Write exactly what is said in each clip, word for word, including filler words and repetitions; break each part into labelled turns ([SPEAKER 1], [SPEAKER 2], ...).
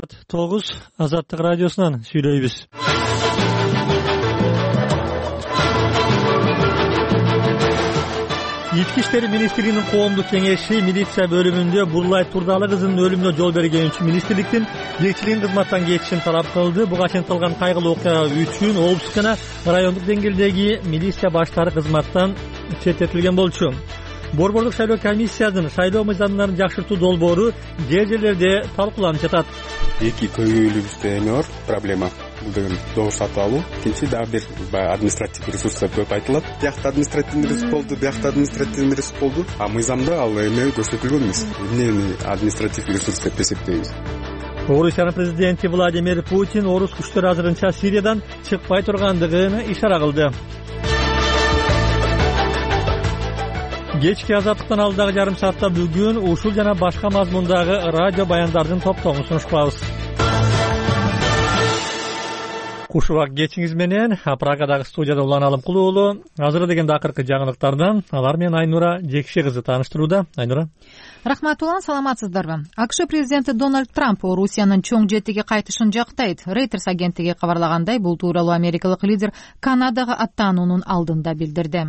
[SPEAKER 1] тогуз Азаттык радиосунан сүйлөйбүз. Ички иштер министрлигинин коомдук кеңеши милиция бөлүмүндө Бурлай Турдалы кызынын өлүмүнө жол берген үчүн министрликтин жетекчилигин кызматтан кетишин талап кылды. Буга чейин кылган кайгылуу окуя үчүн облустук жана райондук деңгээлдеги милиция баштары кызматтан четтетилген болчу. Борбордук шайлоо комиссиясынын шайлоо мыйзамдарын жакшыртуу долбоору жер жерлерде талкууланып жатат.
[SPEAKER 2] Эки көйгөйлүбүздө эми бар проблема. Бул деген добур сатып алуу. Экинчи дагы бир административдик ресурстар көп айтылат. Биякта административдик ресурс болду, биякта административдик ресурс болду. А мыйзамда ал эме көрсөтүлгөн эмес. Эмне административдик ресурс деп эсептейбиз.
[SPEAKER 1] Орусиянын президенти Владимир Путин орус күчтөрү азырынча Сириядан чыкпай тургандыгын ишара кылды. Кечки азаттыктан алдагы жарым саатта бүгүн ушул жана башка мазмундагы радио баяндардын топтоңун сунушпабыз. Куш убак кечиңиз менен Прагадагы студияда Улан Алымкулуу уулу. Азыр дегенде акыркы жаңылыктардан алар менен Айнура Жекши кызы тааныштырууда. Айнура.
[SPEAKER 3] Рахмат Улан, саламатсыздарбы? АКШ президенти Дональд Трамп Орусиянын чоң жетиге кайтышын жактайт. Reuters агенттиги кабарлагандай, бул тууралуу америкалык лидер Канадага аттануунун алдында билдирди.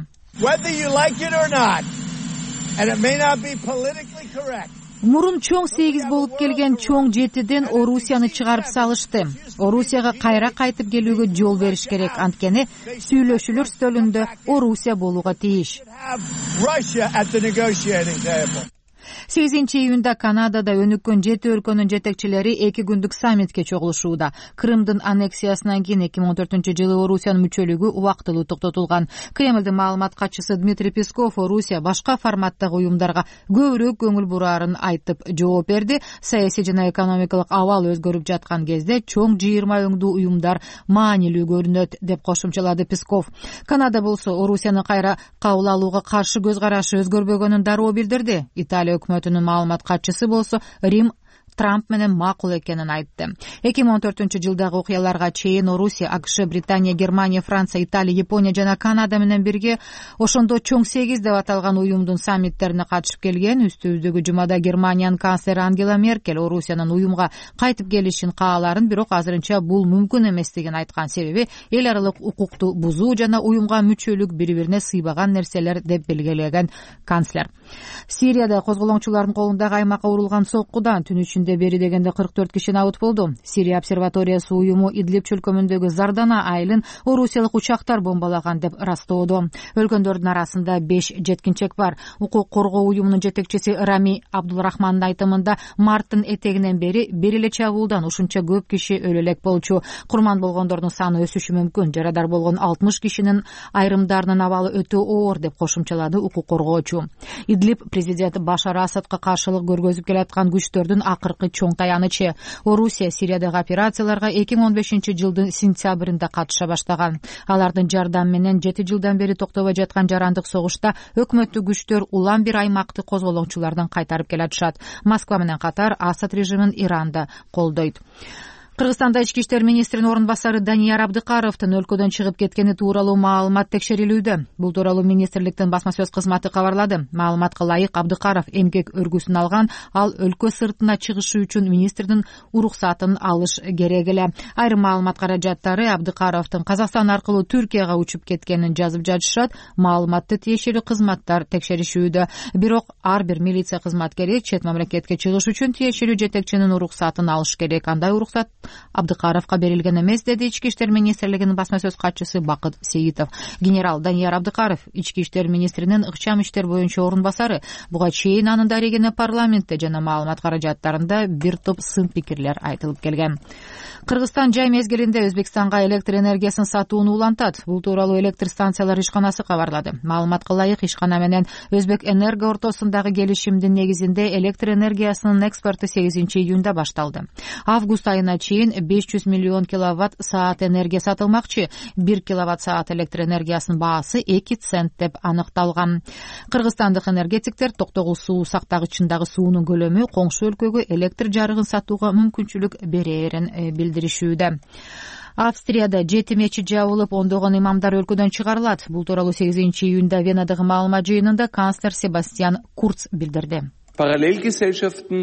[SPEAKER 3] Мурун чоң сегиз болуп келген чоң жетиден Орусияны чыгарып салышты. Орусияга кайра кайтып келүүгө жол бериш керек, анткени сүйлөшүүлөр стөлүндө Орусия болууга тийиш. сегизинчи июнда Канадада өнүккөн жети өлкөнүн жетекчилери эки күндүк саммитке чогулушууда. Крымдын аннексиясынан кийин эки миң он төртүнчү жылы Орусиянын мүчөлүгү убактылуу токтотулган. Кремлдин маалымат катчысы Дмитрий Песков Орусия башка форматтагы уюмдарга көбүрөөк көңүл бурарын айтып жооп берди. Саясий жана экономикалык абал өзгөрүп жаткан кезде чоң жыйырма өңдүү уюмдар маанилүү көрүнөт деп кошумчалады Песков. Канада болсо Орусияны кайра кабыл алууга каршы көз карашы өзгөрбөгөнүн дароо билдирди. Италия өкмөтүнүн маалымат катчысы болсо Рим Трамп менен макул экенин айтты. эки миң он төртүнчү жылдагы окуяларга чейин Орусия, АКШ, Британия, Германия, Франция, Италия, Япония жана Канада менен бирге ошондо чоң сегиз деп аталган уюмдун саммиттерине катышып келген. Үстүбүздөгү жумада Германиянын канцлери Ангела Меркель Орусиянын уюмга кайтып келишин кааларын, бирок азырынча бул мүмкүн эместигин айткан. Себеби эл аралык укукту бузуу жана уюмга мүчөлүк бири-бирине сыйбаган нерселер деп белгилеген канцлер. Сирияда козголоңчулардын колундагы аймакка урулган соккудан түн ичинде бери дегенде кырк төрт киши абут болду. Сирия обсерваториясы уюму Идлиб чөлкөмүндөгү Зардана айылын орусиялык учактар бомбалаган деп растоодо. Өлгөндөрдүн арасында беш жеткинчек бар. Укук коргоо уюмунун жетекчиси Рами Абдулрахмандын айтымында марттын этегинен бери бир эле чабуулдан ушунча көп киши өлө элек болчу. Курман болгондордун саны өсүшү мүмкүн. Жарадар болгон алтымыш кишинин айрымдарынын абалы өтө оор деп кошумчалады укук коргоочу. Идлиб президент Башар Асадка каршылык көргөзүп келаткан күчтөрдүн акыркы чоң таянычы. Орусия Сириядагы операцияларга эки миң он бешинчи жылдын сентябрында катыша баштаган. Алардын жардамы менен жети жылдан бери токтобой жаткан жарандык согушта өкмөттүк күчтөр улам бир аймакты козголоңчулардан кайтарып келатышат. Москва менен катар Асад режимин Иранда колдойт. Кыргызстанда ички иштер министринин орун басары Данияр Абдыкаровдун өлкөдөн чыгып кеткени тууралуу маалымат текшерилүүдө. Бул тууралуу министрликтин басма сөз кызматы кабарлады. Маалыматка ылайык Абдыкаров эмгек өргүсүн алган, ал өлкө сыртына чыгышы үчүн министрдин уруксатын алыш керек эле. Айрым маалымат каражаттары Абдыкаровдун Казакстан аркылуу Түркияга учуп кеткенин жазып жатышат. Маалыматты тиешелүү кызматтар текшеришүүдө. Бирок ар бир милиция кызматкери чет мамлекетке чыгыш үчүн тиешелүү жетекчинин уруксатын алыш керек. Андай уруксат Абдыкаровка берилген эмес, деди ички иштер министрлигинин басма сөз катчысы Бакыт Сейитов. Генерал Данияр Абдыкаров ички иштер министринин ыкчам иштер боюнча орун басары. Буга чейин анын дарегине парламентте жана маалымат каражаттарында бир топ сын пикирлер айтылып келген. Кыргызстан жай мезгилинде Өзбекстанга электр энергиясын сатууну улантат. Бул тууралуу электр станциялар ишканасы кабарлады. Маалыматка ылайык ишкана менен Өзбек Энерго ортосундагы келишимдин негизинде электр энергиясынын экспорту сегизинчи июнда башталды. Август айына чейин беш жүз миллион киловатт саат энергия сатылмакчы. бир киловатт саат электр энергиясынын баасы эки цент деп аныкталган. Кыргызстандык энергетиктер токтогул суу сактагычындагы суунун көлөмү коңшу өлкөгө электр жарыгын сатууга мүмкүнчүлүк берерин билдиришүүдө. Австрияда жети мечит жабылып, ондогон имамдар өлкөдөн чыгарылат. Бул тууралуу сегизинчи июнда Венадагы маалымат жыйынында канцлер Себастьян Курц билдирди.
[SPEAKER 4] Parallelgesellschaften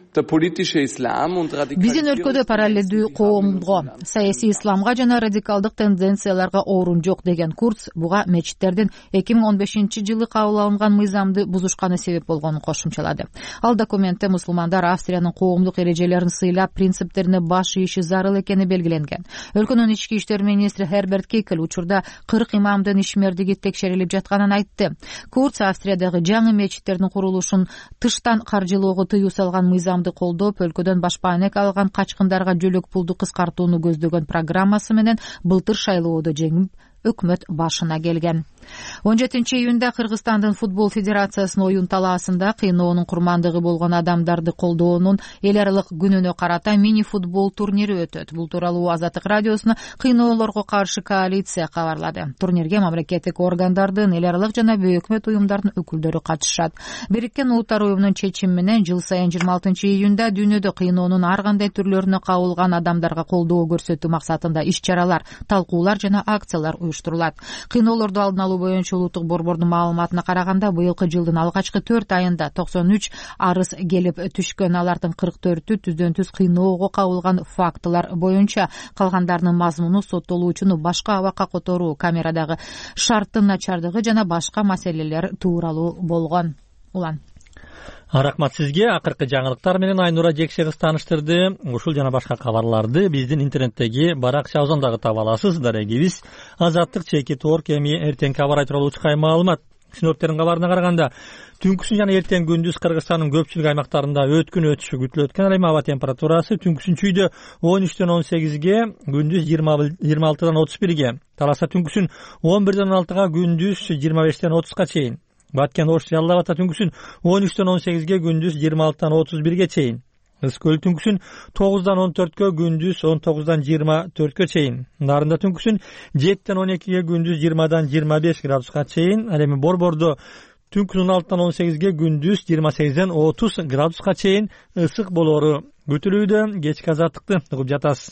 [SPEAKER 3] биздин өлкөдө параллелдүү коомго, саясий исламга жана радикалдык тенденцияларга орун жок деген Курц буга мечиттердин эки миң он бешинчи жылы кабыл алынган мыйзамды бузушканы себеп болгонун кошумчалады. Ал документте мусулмандар Австриянын коомдук эрежелерин сыйлап, принциптерине баш ийиши зарыл экени белгиленген. Өлкөнүн ички иштер министри Херберт Кикл учурда кырк имамдын ишмердиги текшерилип жатканын айтты. Курц Австриядагы жаңы мечиттердин курулушун тыштан каржылоого тыюу салган мыйзамды колдоп, өлкөдөн башпаанек алган качкындарга жөлөк пулду кыскартууну көздөгөн программасы менен былтыр шайлоодо жеңип, өкмөт башына келген. он жетинчи июнда Кыргызстандын футбол федерациясынын оюн талаасында кыйноонун курмандыгы болгон адамдарды колдоонун эл аралык күнүнө карата мини футбол турнири өтөт. Бул тууралуу Азаттык радиосуна кыйноолорго каршы коалиция кабарлады. Турнирге мамлекеттик органдардын, эл аралык жана бейөкмөт уюмдардын өкүлдөрү катышат. Бириккен Улуттар уюмунун чечими менен жыл сайын жыйырма алтынчы июнда дүйнөдө кыйноонун ар кандай түрлөрүнө кабылган адамдарга колдоо көрсөтүү максатында иш-чаралар, талкуулар жана акциялар уюштурулат. Кыйноолорду алдын алуу боюнча улуттук борбордун маалыматына караганда, быйылкы жылдын алгачкы төрт айында токсон үч арыз келип түшкөн. Алардын кырк төртү түздөн түз кыйноого кабылган фактылар боюнча, калгандарынын мазмуну соттолуучуну башка абакка которуу, камерадагы шарттын начардыгы жана башка маселелер тууралуу болгон. Улан.
[SPEAKER 1] Рахмат сизге. Акыркы жаңылыктар менен Айнура Жекше кыз тааныштырды. Ушул жана башка кабарларды биздин интернеттеги баракча озондагы таба аласыз. Дарегибиз Азаттык чекит орг. Эми эртеңки аба ырайы тууралуу учкай маалымат. Синоптиктердин кабарына караганда, түнкүсүн жана эртең күндүз Кыргызстандын көпчүлүк аймактарында өткүн өтүшү күтүлөт экен. Ал эми аба температурасы түнкүсүн чүйдө он үчтөн он сегизге, күндүз жыйырма алтыдан отуз бирге, Таласа түнкүсүн он бирден он алтыга, күндүз жыйырма бештен отузга чейин. Баткен Ош Жалал Ата түнкүсүн он үчтөн он сегизге, күндүз жыйырма алтыдан отуз бирге чейин. Ызкөл түнкүсүн тогуздан он төрткө, күндүз он тогуздан жыйырма төрткө чейин. Нарында түнкүсүн жетиден он экиге, күндүз жыйырмадан жыйырма беш градуска чейин. Ал эми Борбордо түнкүсүн он алтыдан он сегизге, күндүз жыйырма сегизден отуз градуска чейин ысык болоору күтүлүүдө. Кечки азаттыкты угуп жатасыз.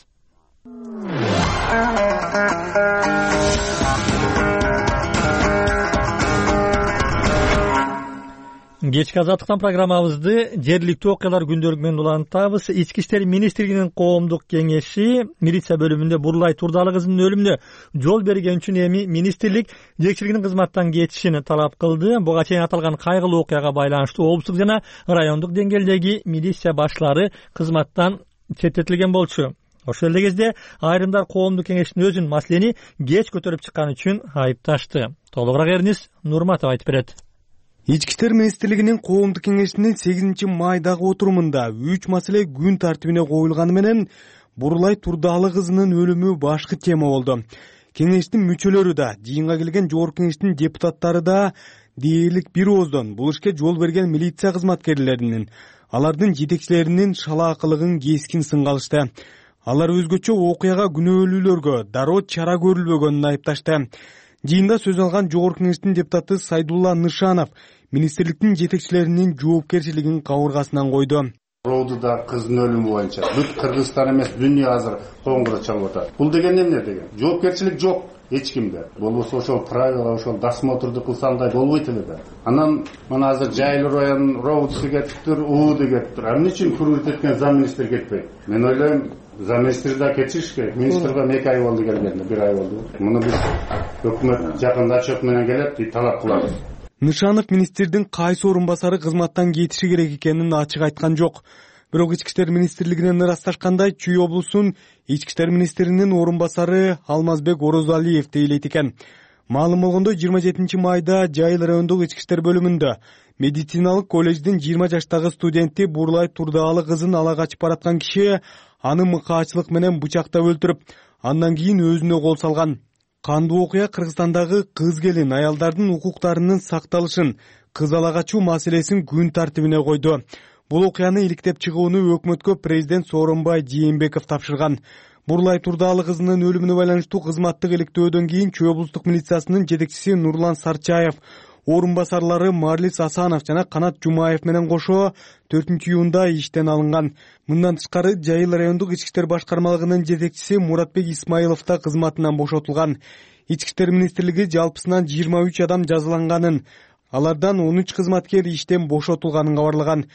[SPEAKER 1] Кечки азаттыктан программабызды жергиликтүү окуялар күндөлүгү менен улантабыз. Ички иштер министрлигинин коомдук кеңеши милиция бөлүмүндө Бурлай Турдалы кызынын өлүмүнө жол берген үчүн эми министрлик жетекчилигинин кызматтан кетишин талап кылды. Буга чейин аталган кайгылуу окуяга байланыштуу облустук жана райондук деңгээлдеги милиция башлары кызматтан четтетилген болчу. Ошол эле кезде айрымдар коомдук кеңештин өзүн маселени кеч көтөрүп чыккан үчүн айыпташты. Толугураак Эрнис Нурматов айтып берет.
[SPEAKER 4] Ички иштер министрлигинин коомдук кеңешинин сегизинчи майдагы отурумунда үч маселе күн тартибине коюлганы менен Бурлай Турдалы кызынын өлүмү башкы тема болду. Кеңештин мүчөлөрү да, жыйынга келген жогорку кеңештин депутаттары да дээрлик бир ооздон бул ишке жол берген милиция кызматкерлеринин, алардын жетекчилеринин шалаакылыгын кескин сынга алышты. Алар өзгөчө окуяга күнөөлүүлөргө дароо чара көрүлбөгөнүн айыпташты. Жыйында сөз алган жогорку кеңештин депутаты Сайдулла Нышанов министрликтин жетекчилеринин жоопкерчилигин кабыргасынан койду.
[SPEAKER 5] Роудуда кыздын өлүмү боюнча бүт Кыргызстан эмес, дүйнө азыр коңгуроо чалып атат. Бул деген эмне деген? Жоопкерчилик жок эч кимде. Болбосо ошол правила, ошол досмотрду кылсаңдай болбойт эле да. Анан мына азыр Жайыл районунун роудусы кетиптир, ууду кетиптир. Эмне үчүн күрүлүп кеткен зам министр кетпейт? Мен ойлойм, зам министр да кетиш керек. Министрге эки ай болду келгенде, бир ай болду. Муну биз өкмөт жакында отчет менен келет, талап кылабыз.
[SPEAKER 4] Нышанов министрдин кайсы орун басары кызматтан кетиши керек экенин ачык айткан жок. Бирок ички иштер министрлигинен ырасташкандай Чүй облусунун ички иштер министринин орун басары Алмазбек Орозалиев дейлейт экен. Маалым болгондой, жыйырма жетинчи майда Жайыл райондук ички иштер бөлүмүндө медициналык колледждин жыйырма жаштагы студенти Бурлай Турдалы кызын ала качып бараткан киши аны мыкаачылык менен бычактап өлтүрүп, андан кийин өзүнө кол салган. Кандуу окуя Кыргызстандагы кыз келин аялдардын укуктарынын сакталышын, кыз ала качуу маселесин күн тартибине койду. Бул окуяны иликтеп чыгууну өкмөткө президент Сооронбай Жээнбеков тапшырган. Бурлай Турдалы кызынын өлүмүнө байланыштуу кызматтык иликтөөдөн кийин Чүй облустук милициясынын жетекчиси Нурлан Сарчаев, орун басарлары Марлис Асанов жана Канат Жумаев менен кошо төртүнчү июнда иштен алынган. Мындан тышкары Жайыл райондук ички иштер башкармалыгынын жетекчиси Муратбек Исмаилов да кызматынан бошотулган. Ички иштер министрлиги жалпысынан жыйырма үч адам жазаланганын, алардан он үч кызматкер иштен бошотулганын кабарлаган.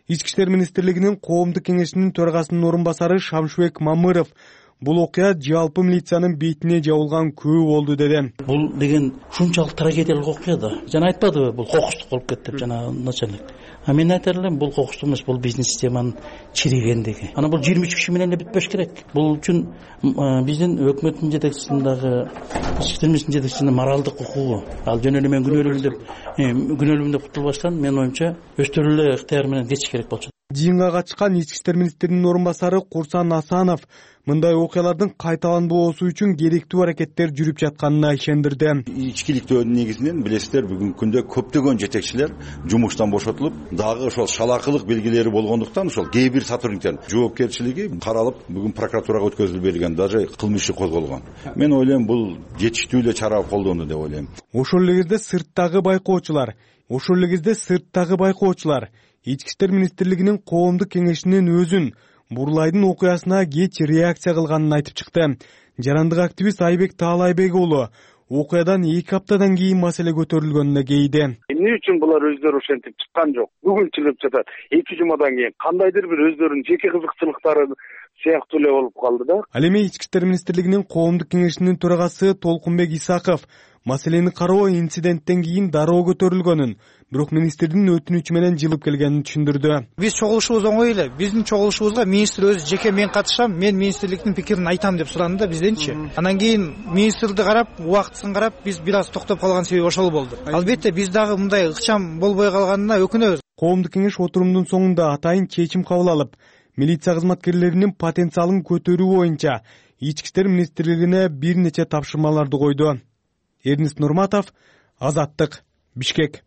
[SPEAKER 4] Ички иштер министрлигинин коомдук кеңешинин төрагасынын орун басары Шамшыбек Мамыров бул окуя жалпы милициянын бетине жабылган күбө болду деди.
[SPEAKER 6] Бул деген ушунчалык трагедиялык окуя да. Жана айтпадыбы, бул кокустук болуп кетти деп жана начальник. А мен айтар элем, бул кокустук эмес, бул биздин системанын чиригендиги. Ана бул жыйырма үч киши менен эле бүтпөш керек. Бул үчүн биздин өкмөттүн жетекчисиндагы, ички иштер министринин жетекчисинин моралдык укугу, ал жөн эле мен күнөөлүүмүн деп, күнөөлүүмүн деп кутулбастан, менин оюмча өздөрү эле ыктыяр менен кетиш керек болчу.
[SPEAKER 4] Жыйынга катышкан ички иштер министринин орун басары Курсан Асанов мындай окуялардын кайталанбоосу үчүн керектүү аракеттер жүрүп жатканына ишендирди.
[SPEAKER 7] Ичкиликтөөнүн негизинен билесиздер, бүгүнкү күндө көптөгөн жетекчилер жумуштан бошотулуп, дагы ошол шалакылык белгилери болгондуктан ошол кээ бир сотрудниктердин жоопкерчилиги каралып, бүгүн прокуратурага өткөзүлүп берилген, даже кылмыш иши козголгон. Мен ойлойм, бул жетиштүү эле чара колдонду деп ойлойм.
[SPEAKER 4] Ошол эле кезде сырттагы байкоочулар, ошол эле кезде сырттагы байкоочулар Ички иштер министрлигинин коомдук кеңешинин өзүн Бурлайдын окуясына кеч реакция кылганын айтып чыкты. Жарандык активист Айбек Таалайбек уулу окуядан эки аптадан кийин маселе көтөрүлгөнүнө кейди.
[SPEAKER 8] Эмне үчүн булар өздөрү ошентип чыккан жок? Бүгүн чыгып жатат. эки жумадан кийин кандайдыр бир өздөрүнүн жеке кызыкчылыктары сыяктуу эле болуп калды да.
[SPEAKER 4] Ал эми ички иштер министрлигинин коомдук кеңешинин төрагасы Толкунбек Исаков маселени кароо инциденттен кийин дароо көтөрүлгөнүн, бирок министрдин өтүнүчү менен жылып келгенин түшүндүрдү.
[SPEAKER 9] Биз чогулушубуз оңой эле. Биздин чогулушубузга министр өзү жеке мен катышам, мен министрликтин пикирин айтам деп суранды да бизденчи. Анан кийин министрди карап, убактысын карап, биз бир аз токтоп калган себеби ошол болду. Албетте биз дагы мындай ыкчам болбой калганына өкүнөбүз.
[SPEAKER 4] Коомдук кеңеш отурумдун соңунда атайын чечим кабыл алып, милиция кызматкерлеринин потенциалын көтөрүү боюнча ички иштер министрлигине бир нече тапшырмаларды койду. Эрнис Нурматов, Азаттык, Бишкек.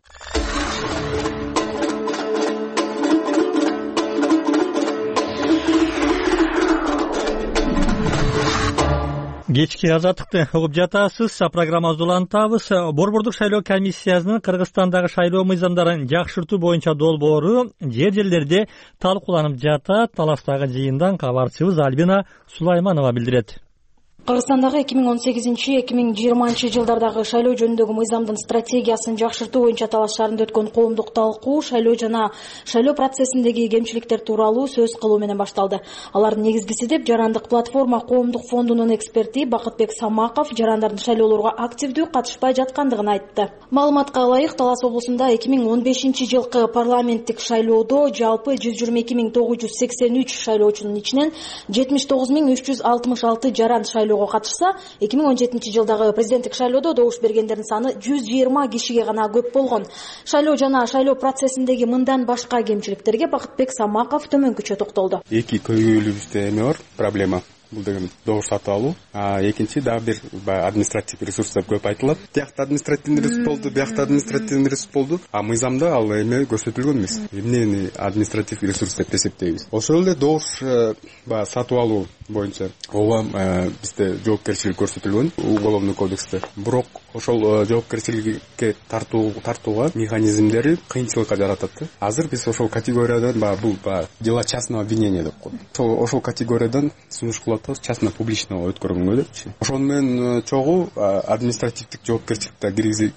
[SPEAKER 1] Кечки Азаттыкты угуп жатасыз. Программабызды улантабыз. Борбордук шайлоо комиссиясынын Кыргызстандагы шайлоо мыйзамдарын жакшыртуу боюнча долбоору жер жерлерде талкууланып жатат. Таластагы жыйындан кабарчыбыз Альбина Сулайманова билдирет.
[SPEAKER 10] Кыргызстандагы эки миң он сегизинчи эки миң жыйырманчы жылдардагы шайлоо жөнүндөгү мыйзамдын стратегиясын жакшыртуу боюнча талаш шаарында өткөн коомдук талкуу шайлоо жана шайлоо процессиндеги кемчиликтер тууралуу сөз кылуу менен башталды. Алардын негизгиси деп Жарандык платформа коомдук фондунун эксперти Бакытбек Самаков жарандардын шайлоолорго активдүү катышпай жаткандыгын айтты. Маалыматка ылайык, Талас облусунда эки миң он бешинчи жылкы парламенттик шайлоодо жалпы жүз жыйырма эки миң тогуз жүз сексен үч шайлоочунун ичинен жетимиш тогуз миң үч жүз алтымыш алты жаран шайлоо катышса, эки миң он жетинчи жылдагы президенттик шайлоодо добуш бергендердин саны жүз жыйырма кишиге гана көп болгон. Шайлоо жана шайлоо процессиндеги мындан башка кемчиликтерге Бакытбек Самаков төмөнкүчө токтолду.
[SPEAKER 2] Эки көйгөйлүүбүздө эме бар, проблема. Бул деген добуш сатып алуу. А экинчи дагы бир административ ресурстар көп айтылат. Биякта административный ресурс болду, биякта административный ресурс болду. А мыйзамда ал эме көрсөтүлгөн эмес. Эмнени административ ресурс деп эсептейбиз. Ошол эле добуш баягы сатып алуу боюнча ооба бизде жоопкерчилик көрсөтүлгөн уголовный кодексте. Бирок ошол жоопкерчиликке тартуу тартууга механизмдери кыйынчылыкка жаратат да. Азыр биз ошол категориядан баягы бул баягы дела частного обвинения деп коет. Ошол ошол категориядан сунуш кылып атабыз, частно-публичного өткөргөнгө депчи. Ошону менен чогуу административдик жоопкерчиликте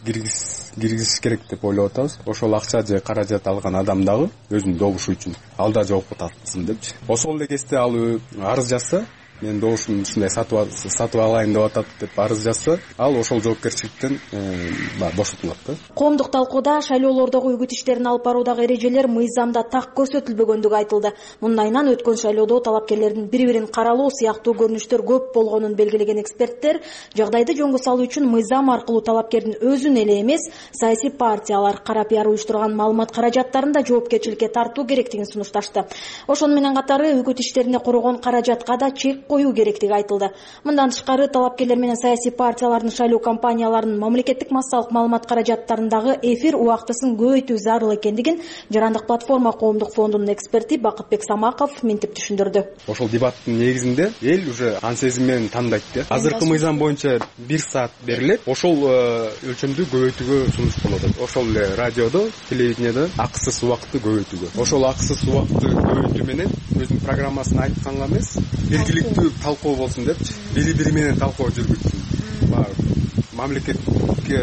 [SPEAKER 2] киргизиш керек деп ойлоп атабыз. Ошол акча же каражат алган адам дагы өзүнүн добушу үчүн ал да жоопко тартылсын депчи. Ошол эле кезде ал арыз жазса, мен добушумду ушундай сатып сатып алайын деп атат деп арыз жазса, ал ошол жоопкерчиликтен бошотулат да.
[SPEAKER 10] Коомдук талкууда шайлоолордогу үгүт иштерин алып баруудагы эрежелер мыйзамда так көрсөтүлбөгөндүгү айтылды. Мунун айынан өткөн шайлоодо талапкерлердин бири-бирин каралоо сыяктуу көрүнүштөр көп болгонун белгилеген эксперттер жагдайды жөнгө салуу үчүн мыйзам аркылуу талапкердин өзүн эле эмес, саясий партиялар, кара пиар уюштурган маалымат каражаттарын да жоопкерчиликке тартуу керектигин сунушташты. Ошону менен катары үгүт иштерине коргон каражатка да чек коюу керектиги айтылды. Мындан тышкары талапкерлер менен саясий партиялардын шайлоо кампанияларынын мамлекеттик массалык маалымат каражаттарындагы эфир убактысын көбөйтүү зарыл экендигин Жарандык платформа коомдук фондунун эксперти Бакытбек Самаков мынтип түшүндүрдү.
[SPEAKER 2] Ошол дебаттын негизинде эл уже ан сезим менен тандайт да. Азыркы мыйзам боюнча бир саат берилет. Ошол өлчөмдү көбөйтүүгө сунуш кылып, ошол эле радиодо, телевидениеде акысыз убакытты көбөйтүүгө. Ошол акысыз убакытты көбөйтүү менен өзүнүн программасын айтканга эмес, белгиликтүү талкуу болсун депчи, бири бири менен талкуу жүргүзсүн. Мамлекетке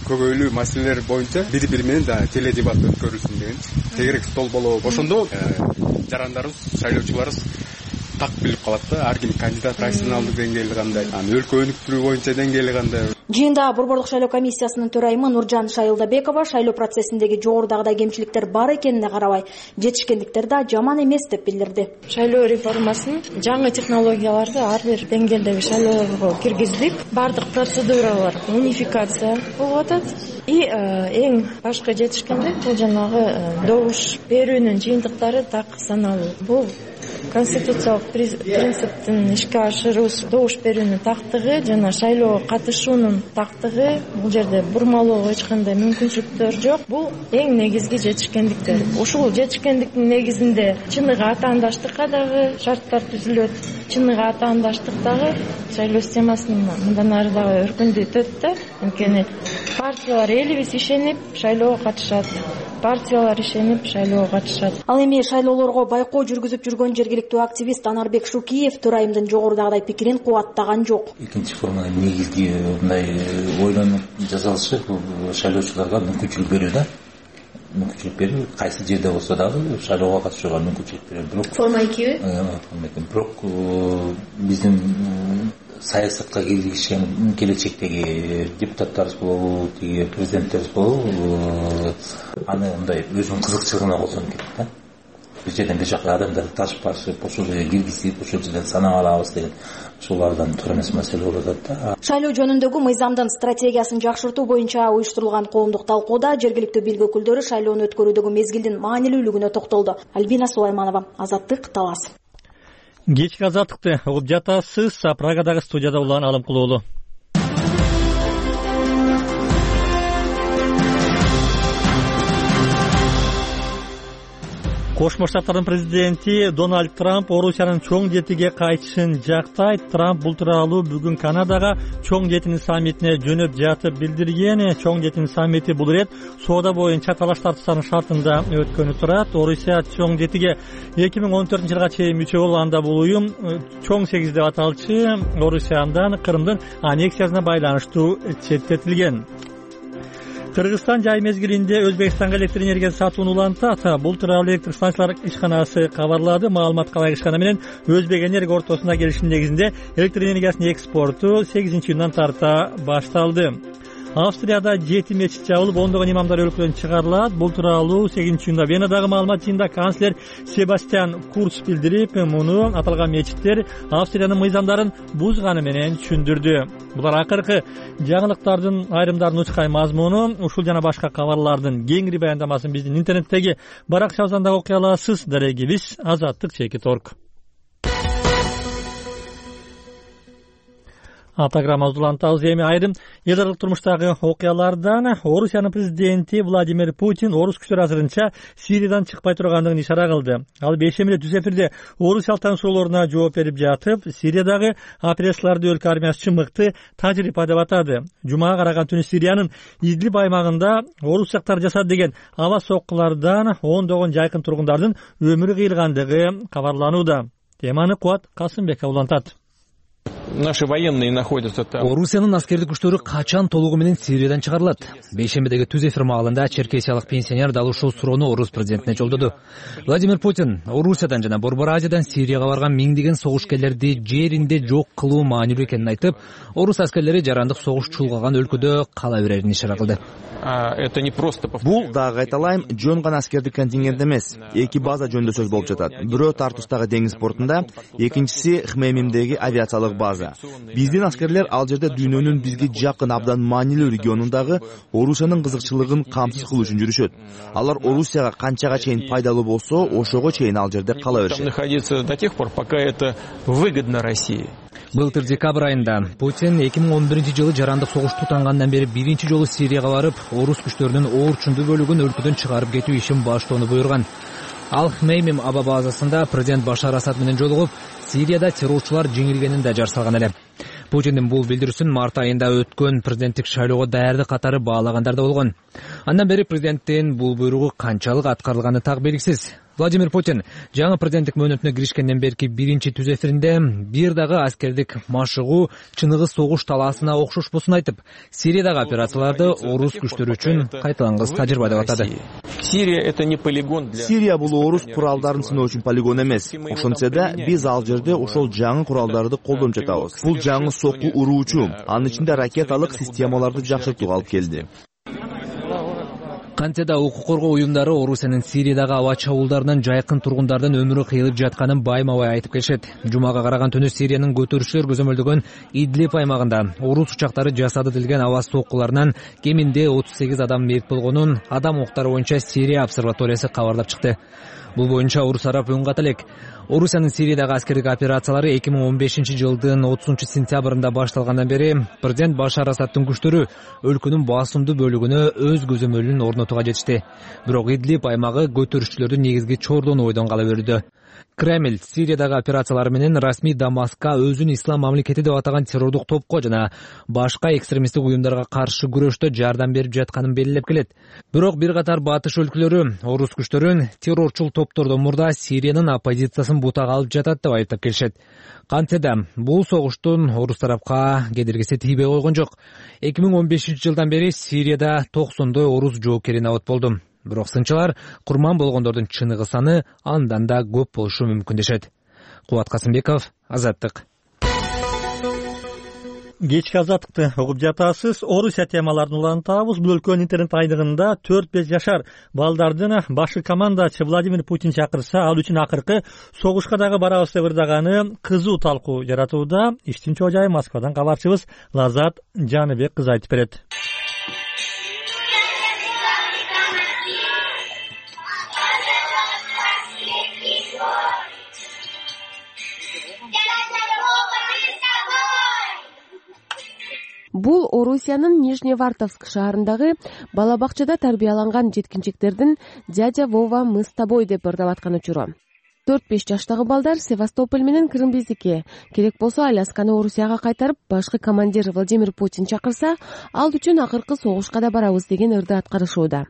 [SPEAKER 2] көбөйлүү маселелер боюнча бири бири менен да теле дебат өткөрүлсүн дегенчи. Тегерек стол болобу. Ошондо жарандарыбыз, шайлоочуларыбыз так билип калат да, ар ким кандидат профессионалдык деңгээли кандай, анан өлкө өнүктүрүү боюнча деңгээли кандай.
[SPEAKER 10] Жыйында Борборлук шайлоо комиссиясынын төрайымы Нуржан Шайылдабекова шайлоо процессиндеги жогорудагыдай кемчиликтер бар экенине карабай, жетишкендиктер да жаман эмес деп билдирди.
[SPEAKER 11] Шайлоо реформасын жаңы технологияларды ар бир деңгээлдеги шайлоолорго киргиздик. Бардык процедуралар унификация болуп атат. И эң башкы жетишкендик бул жанагы добуш берүүнүн жыйынтыктары так саналуу. Бул конституциялык принциптин ишке ашыруу, добуш берүүнүн тактыгы жана шайлоого катышуунун тактыгы, бул жерде бурмалоого эч кандай мүмкүнчүлүктөр жок. Бул эң негизги жетишкендиктер. Ушул жетишкендиктин негизинде чыныгы атаандаштыкка дагы шарттар түзүлөт. Чыныгы атаандаштык дагы шайлоо системасын мындан ары дагы өркүндөтөт да. Анткени партиялар элибиз ишенип шайлоого катышат. Партиялар ишенип шайлоого катышат.
[SPEAKER 10] Ал эми шайлоолорго байкоо жүргүзүп жүргөн жергиликтүү активист Анарбек Шукиев төрайымдын жогорудагыдай пикирин кубаттаган жок.
[SPEAKER 12] Экинчи форманын негизги мындай ойлонуп жасалышы бул шайлоочуларга мүмкүнчүлүк берүү да. Мүмкүнчүлүк берүү, кайсы жерде болсо дагы шайлоого катышууга мүмкүнчүлүк берүү. Бирок
[SPEAKER 11] форма экиби?
[SPEAKER 12] Бирок биздин саясатка киргизишкен келечектеги депутаттарыбыз болобу, тиги президенттерибиз болобу, аны мындай өзүнүн кызыкчылыгына колдонуп кетти да. Бир жерден бир жака адамдарды ташып барышып, ошол жерге киргизип, ошол жерден санап алабыз деген ушулардан туура эмес маселе болуп атат да.
[SPEAKER 10] Шайлоо жөнүндөгү мыйзамдын стратегиясын жакшыртуу боюнча уюштурулган коомдук талкууда жергиликтүү билги өкүлдөрү шайлоону өткөрүүдөгү мезгилдин маанилүүлүгүнө токтолду. Альбина Сулайманова, Азаттык, Талас.
[SPEAKER 1] Кечки Азаттыкты угуп жатасыз. Прагадагы студияда Улан Алымкулуулу. Кошмо Штаттардын президенти Дональд Трамп Орусиянын чоң жетиге кайтышын жактайт. Трамп бул тууралуу бүгүн Канадага чоң жетинин саммитине жөнөп жатып билдирген. Чоң жетинин саммити бул ирет соода боюнча талаш тартыштардын шартында өткөнү турат. Орусия чоң жетиге эки миң он төртүнчү жылга чейин мүчө болуп, анда бул уюм чоң сегиз деп аталчу Орусияндан Крымдын аннексиясына байланыштуу четтетилген. Кыргызстан жай мезгилинде Өзбекстанга электр энергиясы сатууну улантат. Бул тууралуу электр станциялар ишканасы кабарлады. Маалыматка ылайык ишкана менен Өзбек энерго ортосунда келишим негизинде электр энергиясынын экспорту сегизинчи июндан тарта башталды. Австрияда жети мечит жабылып, ондогон имамдар өлкөдөн чыгарылат. Бул тууралуу сегизинчи июнда Венадагы маалымат жыйынында канцлер Себастьян Курц билдирип, муну аталган мечиттер Австриянын мыйзамдарын бузганы менен түшүндүрдү. Булар акыркы жаңылыктардын айрымдарын учкай мазмуну, ушул жана башка кабарлардын кеңири баяндамасын биздин интернеттеги баракчабыздан да окуй аласыз. Дарегибиз Азаттык чекит точка орг. Атаграммабыз улантабыз. Эми айрым эл аралык турмуштагы окуялардан. Орусиянын президенти Владимир Путин орус күчтөрү азырынча Сириядан чыкпай тургандыгын ишара кылды. Ал бейшембиде түз эфирде орусиялык таңсоолоруна жооп берип жатып, Сириядагы операцияларды өлкө армиясы үчүн мыкты тажрыйба деп атады. Жумага караган түнү Сириянын Идлиб аймагында орусчактар жасады деген аба соккулардан ондогон жайкын тургундардын өмүрү кыйылгандыгы кабарланууда. Теманы Куат Касымбеков улантат.
[SPEAKER 13] Наши военные находятся там.
[SPEAKER 14] Орусиянын аскердик күчтөрү качан толугу менен Сириядан чыгарылат? Бейшембидеги түз эфир маалында черкесиялык пенсионер дал ушул суроону орус президентине жолдоду. Владимир Путин Орусиядан жана Борбор Азиядан Сирияга барган миңдеген согушкерлерди жеринде жок кылуу маанилүү экенин айтып, орус аскерлери жарандык согуш чулгаган өлкөдө кала берерин ишара кылды.
[SPEAKER 15] Бул дагы айталайм, жөн гана аскердик контингент эмес. Эки база жөнүндө сөз болуп жатат. Бирөө Тартустагы деңиз портунда, экинчиси Хмеймимдеги авиациялык база. Биздин аскерлер ал жерде дүйнөнүн бизге жакын абдан маанилүү регионундагы Орусиянын кызыкчылыгын камсыз кылуу үчүн жүрүшөт. Алар Орусияга канчага чейин пайдалуу болсо, ошого чейин ал жерде кала беришет.
[SPEAKER 13] Находиться до тех пор, пока это выгодно России.
[SPEAKER 14] Былтыр декабрь айында Путин эки миң он биринчи жылы жарандык согуш тутангандан бери биринчи жолу Сирияга барып, орус күчтөрүнүн оорчунду бөлүгүн өлкөдөн чыгарып кетүү ишин баштоону буйруган. Ал Хмеймим аба базасында президент Башар Асад менен жолугуп, Сирияда террорчулар жеңилгенин да жар салган эле. Путиндин бул билдирүүсүн март айында өткөн президенттик шайлоого даярдык катары баалагандар да болгон. Андан бери президенттин бул буйругу канчалык аткарылганы так белгисиз. Владимир Путин жаңы президенттик мөөнөтүнө киришкенден берки биринчи түз эфиринде бир дагы аскердик машыгуу чыныгы согуш талаасына окшошпосун айтып, Сириядагы операцияларды орус күчтөрү үчүн кайталангыс тажрыйба деп атады.
[SPEAKER 13] Сирия это не полигон для
[SPEAKER 15] Сирия бул орус куралдарын сыноо үчүн полигон эмес. Ошентсе да биз ал жерде ошол жаңы куралдарды колдонуп жатабыз. Бул жаңы сокку уруучу, анын ичинде ракеталык системаларды жакшыртууга алып келди.
[SPEAKER 14] Кантсе да укук коргоо уюмдары Орусиянын Сириядагы аба чабуулдарынан жайкын тургундардын өмүрү кыйылып жатканын байма-бай айтып келишет. Жумага караган түнү Сириянын көтөрүшчүлөр көзөмөлдөгөн Идлиб аймагында орус учактары жасады делген аба соккуларынан кеминде отуз сегиз адам мерт болгонун Адам укуктары боюнча Сирия обсерваториясы кабарлап чыкты. Бул боюнча Орус тарап үн ката элек. Орусиянын Сириядагы аскердик операциялары эки миң он бешинчи жылдын отузунчу сентябрында башталгандан бери президент Башар Асадтын күчтөрү өлкөнүн басымдуу бөлүгүнө өз көзөмөлүн орнотууга жетишти. Бирок Идлиб аймагы көтөрүшчүлөрдүн негизги чордону бойдон кала берүүдө. Кремль Сириядагы операциялары менен расмий Дамаскка өзүн ислам мамлекети деп атаган террордук топко жана башка экстремисттик уюмдарга каршы күрөштө жардам берип жатканын белгилеп келет. Бирок бир катар батыш өлкөлөрү орус күчтөрүн террорчул топтордон мурда Сириянын оппозициясын бутага алып жатат деп айтып келишет. Кантсе да бул согуштун орус тарапка кедергиси тийбей койгон жок. эки миң он бешинчи жылдан бери Сирияда токсондой орус жоокери набат болду. Бирок сынчылар курман болгондордун чыныгы саны андан да көп болушу мүмкүн дешет. Кубат Касымбеков, Азаттык.
[SPEAKER 1] Кечки Азаттыкты угуп жатасыз. Орусия темаларын улантабыз. Бул өлкөнүн интернет айдыгында төрт беш жашар балдардын башкы командачы Владимир Путин чакырса, ал үчүн акыркы согушка дагы барабыз деп ырдаганы кызуу талкуу жаратууда. Иштин чоо жайы Москвадан кабарчыбыз Лазат Жаныбек кызы айтып берет.
[SPEAKER 16] Бул Орусиянын Нижневартовск шаарындагы бала бакчада тарбияланган жеткинчектердин «Дядя Вова, мы с тобой» деп ырдап аткан учуру. төрт беш жаштагы балдар Севастополь менен Крым биздики. Керек болсо Алясканы Орусияга кайтарып, башкы командир Владимир Путин чакырса, ал үчүн акыркы согушка да барабыз деген ырды аткарышууда.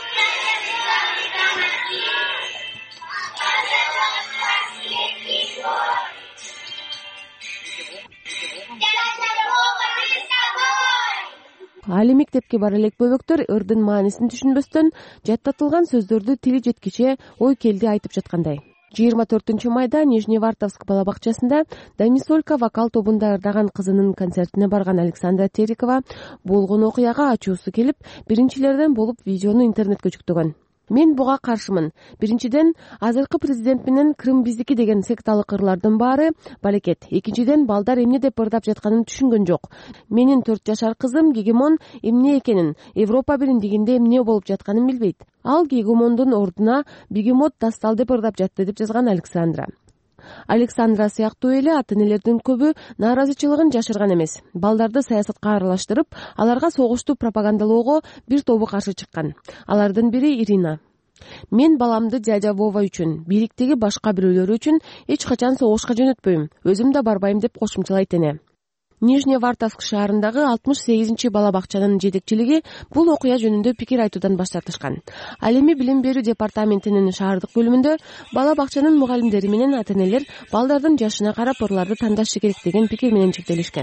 [SPEAKER 16] Али мектепке бара элек бөбөктөр ырдын маанисин түшүнбөстөн жаттатылган сөздөрдү тили жеткиче ой келди айтып жаткандай. жыйырма төртүнчү майда Нижневартовск бала бакчасында Дамисолька вокал тобунда ырдаган кызынын концертине барган Александра Терикова болгон окуяга ачуусу келип, биринчилерден болуп видеону интернетке жүктөгөн. Мен буга каршымын. Биринчиден, азыркы президент менен Крым биздики деген секталык ырлардын баары балекет. Экинчиден, балдар эмне деп ырдап жатканын түшүнгөн жок. Менин төрт жашар кызым Гегемон эмне экенин, Европа бириндигинде эмне болуп жатканын билбейт. Ал Гегемондун ордуна Бегемот дастал деп ырдап жатты деп жазган Александра. Александра сыяктуу эле ата-энелердин көбү нааразычылыгын жашырган эмес. Балдарды саясатка аралаштырып, аларга согушту пропагандалоого бир тобу каршы чыккан. Алардын бири Ирина. Мен баламды дядя Вова үчүн, бийликтеги башка бирөөлөр үчүн эч качан согушка жөнөтпөйм. Өзүм да барбайм деп кошумчалайт эне. Нижневартовск шаарындагы алтымыш сегизинчи бала бакчанын жетекчилиги бул окуя жөнүндө пикир айтуудан баш тартышкан. Ал эми билим берүү департаментинин шаардык бөлүмүндө бала бакчанын мугалимдери менен ата-энелер балдардын жашына карап ырларды тандашы керек деген пикир менен чектелишкен.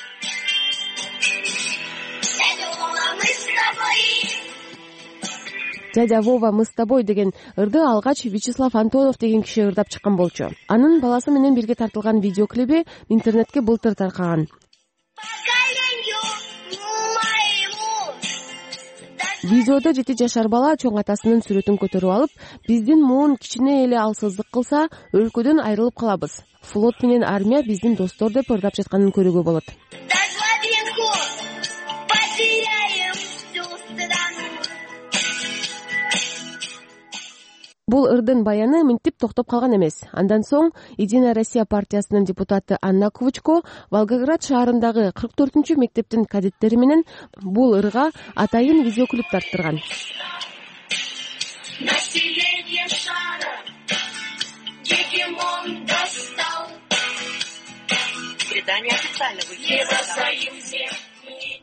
[SPEAKER 16] «Дядя Вова, мы с тобой» деген ырды алгач Вячеслав Антонов деген киши ырдап чыккан болчу. Анын баласы менен бирге тартылган видеоклиби интернетке былтыр таркаган. Видеодо жети жашар бала чоң атасынын сүрөтүн көтөрүп алып, биздин муун кичине эле алсыздык кылса, өлкөдөн айрылып калабыз. Флот менен армия биздин достор деп ырдап жатканын көрүүгө болот. Бул ырдын баяны мынтип токтоп калган эмес. Андан соң Единая Россия партиясынын депутаты Анна Квучко Волгоград шаарындагы кырк төртүнчү мектептин кадеттери менен бул ырга атайын видеоклип тарттырган.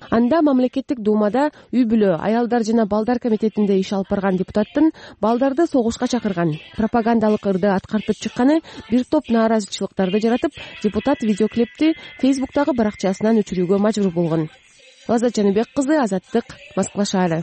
[SPEAKER 16] Анда мамлекеттик думада үй бүлө, аялдар жана балдар комитетинде иш алып барган депутаттын балдарды согушка чакырган, пропагандалык ырды аткартып чыкканы бир топ нааразычылыктарды жаратып, депутат видеоклипти Фейсбуктагы баракчасынан өчүрүүгө мажбур болгон. Лаззат Жаныбек кызы, Азаттык, Москва шаары.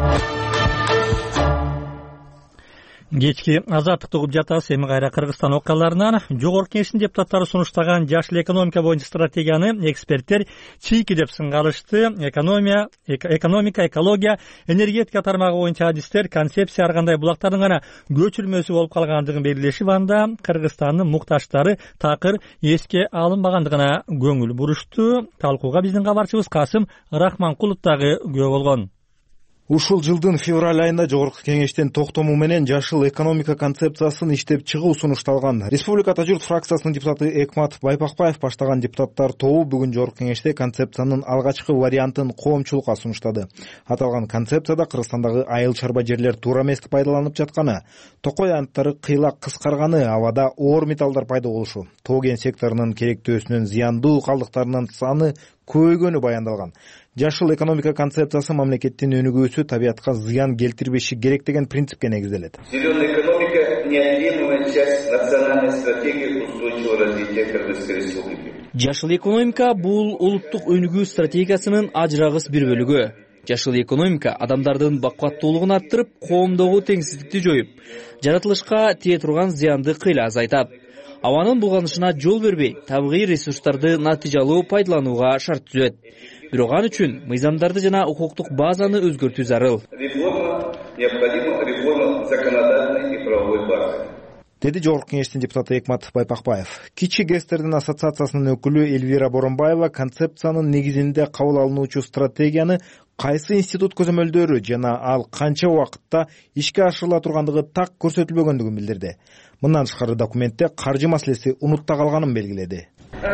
[SPEAKER 1] Кечки Азаттыкты угуп жатабыз. Эми кайра Кыргызстан окуяларынан. Жогорку Кеңештин депутаттары сунуштаган жашыл экономика боюнча стратегияны эксперттер чийки деп сынгалышты. Экономия, экономика, экология, энергетика тармагы боюнча адистер концепция ар кандай булактардын гана көчүрмөсү болуп калгандыгын белгилешип, анда Кыргызстандын муктаждары такыр эске алынбагандыгына көңүл бурушту. Талкууга биздин кабарчыбыз Касым Рахманкулов дагы күбө болгон.
[SPEAKER 17] Ушул жылдын февраль айында Жогорку Кеңештин токтому менен жашыл экономика концепциясын иштеп чыгуу сунушталган. Республика Ата журт фракциясынын депутаты Экмат Байпакбаев баштаган депутаттар тобу бүгүн Жогорку Кеңеште концепциянын алгачкы вариантын коомчулукка сунуштады. Аталган концепцияда Кыргызстандагы айыл чарба жерлер туура эмес пайдаланып жатканы, токой аянттары кыйла кыскарганы, абада оор металлдар пайда болушу, тоо кен секторунун керектөөсүнүн зыяндуу калдыктарынын саны көбөйгөнү баяндалган. Жашыл экономика концепциясы мамлекеттин өнүгүүсү табиатка зыян келтирбеши керек деген принципке негизделет.
[SPEAKER 18] Зеленая экономика неотъемлемая часть национальной стратегии устойчивого развития Кыргызской республики.
[SPEAKER 19] Жашыл экономика бул улуттук өнүгүү стратегиясынын ажырагыс бир бөлүгү. Жашыл экономика адамдардын бакуаттуулугун арттырып, коомдогу теңсиздикти жоюп, жаратылышка тие турган зыянды кыйла азайтат. Абанын булганышына жол бербей, табигый ресурстарды натыйжалуу пайдаланууга шарт түзөт. Бирок ал үчүн мыйзамдарды жана укуктук базаны өзгөртүү зарыл.
[SPEAKER 18] Реформа необходима, реформа законодательной и правовой базы.
[SPEAKER 17] Деди Жогорку Кеңештин депутаты Экмат Байпакбаев. Кичи ГЭСтердин ассоциациясынын өкүлү Эльвира Боронбаева концепциянын негизинде кабыл алынуучу стратегияны кайсы институт көзөмөлдөрү жана ал канча убакытта ишке ашырыла тургандыгы так көрсөтүлбөгөндүгүн билдирди. Мындан тышкары документте каржы маселеси унутта калганын белгиледи.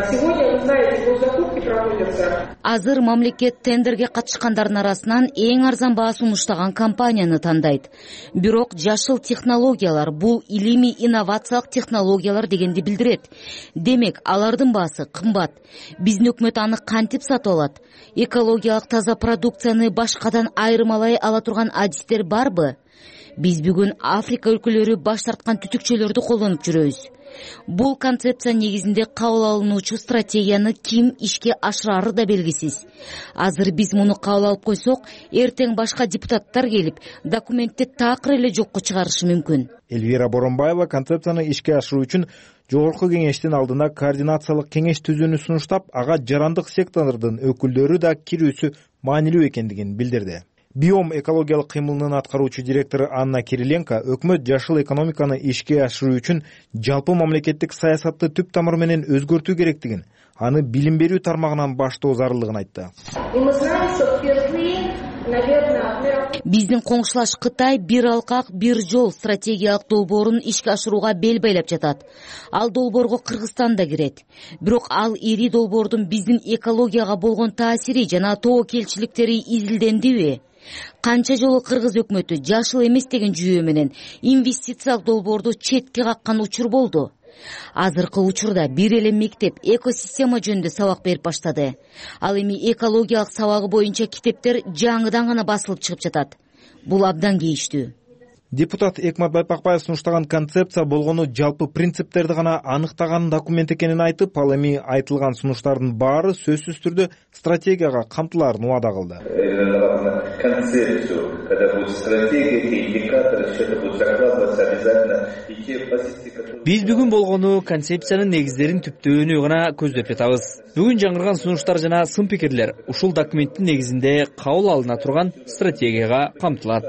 [SPEAKER 20] Азыр мамлекет тендерге катышкандардын арасынан эң арзан баа сунуштаган компанияны тандайт. Бирок жашыл технологиялар бул илимий инновациялык технологиялар дегенди билдирет. Демек, алардын баасы кымбат. Биздин өкмөт аны кантип сатып алат? Экологиялык таза продукцияны башкадан айырмалай ала турган адистер барбы? Биз бүгүн Африка өлкөлөрү баш тарткан түтүкчөлөрдү колдонуп жүрөбүз. Бул концепция негизинде кабыл алынуучу стратегияны ким ишке ашырары да белгисиз. Азыр биз муну кабыл алып койсок, эртең башка депутаттар келип, документти такыр эле жокко чыгарышы мүмкүн.
[SPEAKER 17] Эльвира Боронбаева концепцияны ишке ашыруу үчүн Жогорку Кеңештин алдына координациялык кеңеш түзүүнү сунуштап, ага жарандык сектордун өкүлдөрү да кирүүсү маанилүү экендигин билдирди. Биом экологиялык кыймылынын аткаруучу директору Анна Кириленко өкмөт жашыл экономиканы ишке ашыруу үчүн жалпы мамлекеттик саясатты түп тамыры менен өзгөртүү керектигин, аны билим берүү тармагынан баштоо зарылдыгын айтты.
[SPEAKER 20] Биздин коңшулаш Кытай бир алкак, бир жол стратегиялык долбоорун ишке ашырууга бел байлап жатат. Ал долбоорго Кыргызстан да кирет. Бирок ал ири долбоордун биздин экологияга болгон таасири жана тоо келчиликтери изилдендиби? Канча жолу кыргыз өкмөтү жашыл эмес деген жүйө менен инвестициялык долбоорду четке каккан учур болду. Азыркы учурда бир эле мектеп экосистема жөнүндө сабак берип баштады. Ал эми экологиялык сабагы боюнча китептер жаңыдан гана басылып чыгып жатат. Бул абдан кейиштүү.
[SPEAKER 17] Депутат Экмат Байпакбаев сунуштаган концепция болгону жалпы принциптерди гана аныктаган документ экенин айтып, ал эми айтылган сунуштардын баары сөзсүз түрдө стратегияга камтылаарын убада кылды.
[SPEAKER 18] Концепцию, когда будет стратегия, те индикаторы, все это будет закладываться обязательно, и те позиции, которые...
[SPEAKER 19] Биз бүгүн болгону концепциянын негиздерин түптөөнү гана көздөп жатабыз. Бүгүн жаңырган сунуштар жана сын пикирлер ушул документтин негизинде кабыл алына турган стратегияга камтылат.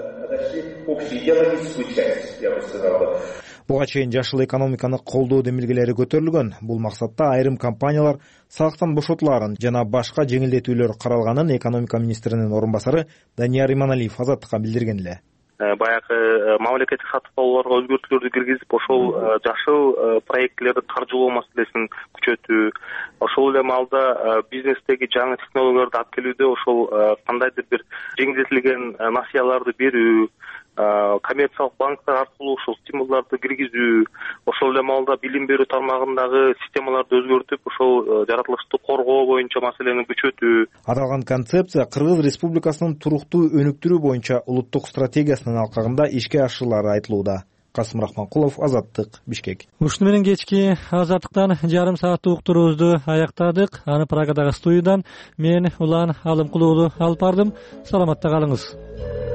[SPEAKER 17] Буга чейин жашыл экономиканы колдоо демилгелери көтөрүлгөн. Бул максатта айрым компаниялар салыктан бошотулаарын жана башка жеңилдетүүлөр каралганын экономика министринин орун басары Данияр Иманалиев Азаттыкка билдирген эле.
[SPEAKER 21] Баягы мамлекеттик сатып алууларга өзгөртүүлөрдү киргизип, ошол жашыл проекттерди каржылоо маселесин күчөтүү, ошол эле маалда бизнестеги жаңы технологияларды алып келүүдө ошол кандайдыр бир жеңилдетилген насыяларды берүү, коммерциялык банктар аркылуу ушул стимулдарды киргизүү, ошол эле маалда билим берүү тармагындагы системаларды өзгөртүп ошол жаратылышты коргоо боюнча маселени күчөтүү.
[SPEAKER 17] Аталган концепция Кыргыз Республикасынын туруктуу өнүктүрүү боюнча улуттук стратегиясынын алкагында ишке ашырылары айтылууда. Касым Рахманкулов, Азаттык, Бишкек.
[SPEAKER 1] Ушуну менен кечки Азаттыктан жарым сааттык уктуруубузду аяктадык. Аны Прагадагы студиядан мен Улан Алымкулуу алып бардым. Саламатта калыңыз.